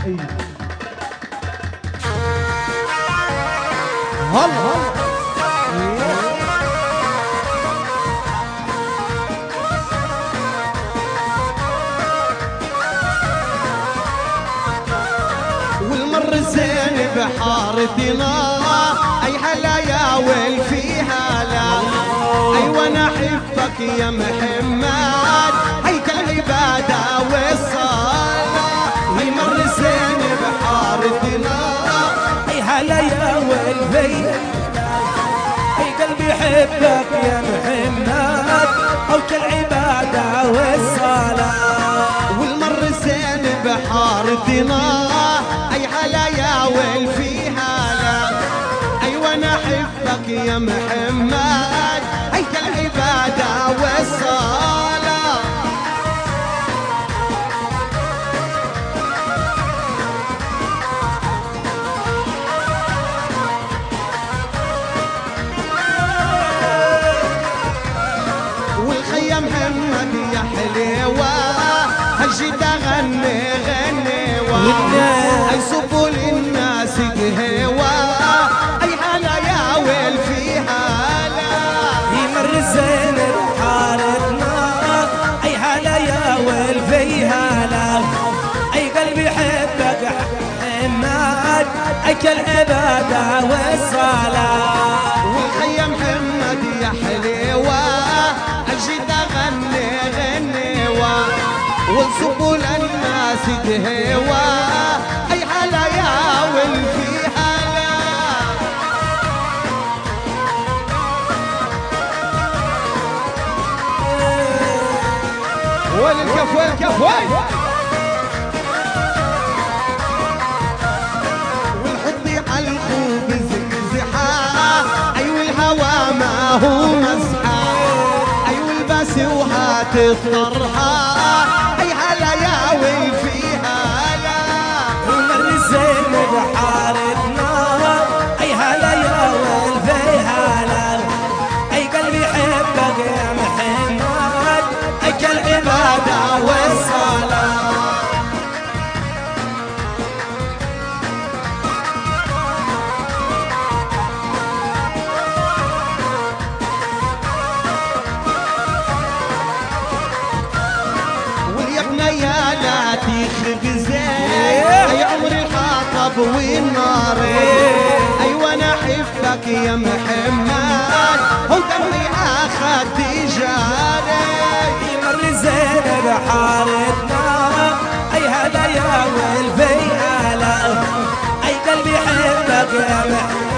هلا والمر الزين بحارتنا اي هلا يا ويل فيها لا اي وانا احبك يا محمد هيك العباده والصلاه المر الزين بحارتنا اي هلا يا ويل فيها اي قلبي يحبك يا محمد او كالعباده والصلاه والمر الزين بحارتنا اي هلا يا ويل فيها لا اي وانا احبك يا محمد هيك العباده والصلاه والخيا محمد يا حليوه هالجد غني اي صبوا للناس قهوه اي هلا يا ويل فيها لا يمر الزين بحارتنا اي هلا يا ويل فيها لا اي قلبي يحبك يا محمد اي كالعباده والصلاه والخيا محمد يا حليوه الجد غني ونصبوا للناس قهوه اي هلا يا ويل فيها لا وين الكف وين الكف وين والحب على الخوب زحزحه ايوه الهوى ما هو مسحه ايوه البس وهات الطرحه اي هلا يا ويل فيها لا يمر الزين بحارتنا اي هلا يا ويل فيها لا اي قلبي يحبك يا محمد اي كالعباده والصلاه يا لا تخرب زين اي عمري الحطب والنار اي وانا احبك يا محمد هو دمي اخذ تجاري يمر الزين بحارتنا اي هلا يا ويل فيها لا اي قلبي يحبك يا محمد